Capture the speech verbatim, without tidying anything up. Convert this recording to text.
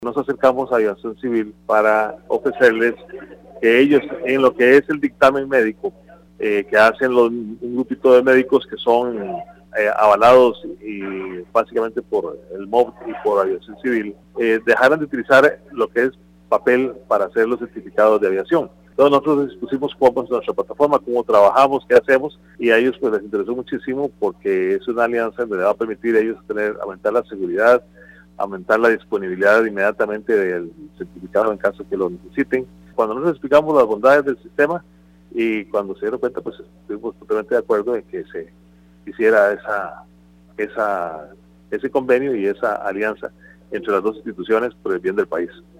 Nos acercamos a Aviación Civil para ofrecerles que ellos, en lo que es el dictamen médico, eh, que hacen los, un grupito de médicos que son eh, avalados y básicamente por el M O B y por Aviación Civil, eh, dejaran de utilizar lo que es papel para hacer los certificados de aviación. Entonces nosotros expusimos cómo es nuestra plataforma, cómo trabajamos, qué hacemos, y a ellos pues les interesó muchísimo porque es una alianza donde le va a permitir a ellos tener, aumentar la seguridad, aumentar la disponibilidad inmediatamente del certificado en caso que lo necesiten. Cuando nos explicamos las bondades del sistema y cuando se dieron cuenta, pues estuvimos totalmente de acuerdo en que se hiciera esa, esa, ese convenio y esa alianza entre las dos instituciones por el bien del país.